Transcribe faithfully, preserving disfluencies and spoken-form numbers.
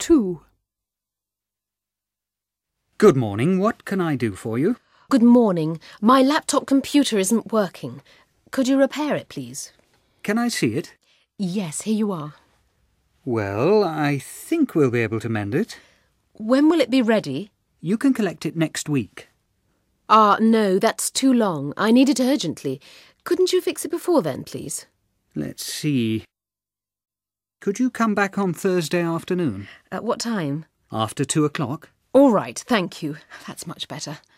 two. Good morning. What can I do for you? Good morning. My laptop computer isn't working. Could you repair it, please? Can I see it? Yes, here you are. Well, I think we'll be able to mend it. When will it be ready? You can collect it next week. Ah, no, that's too long. I need it urgently. Couldn't you fix it before then, please? Let's see. Could you come back on Thursday afternoon? At what time? After two o'clock? All right, thank you. That's much better.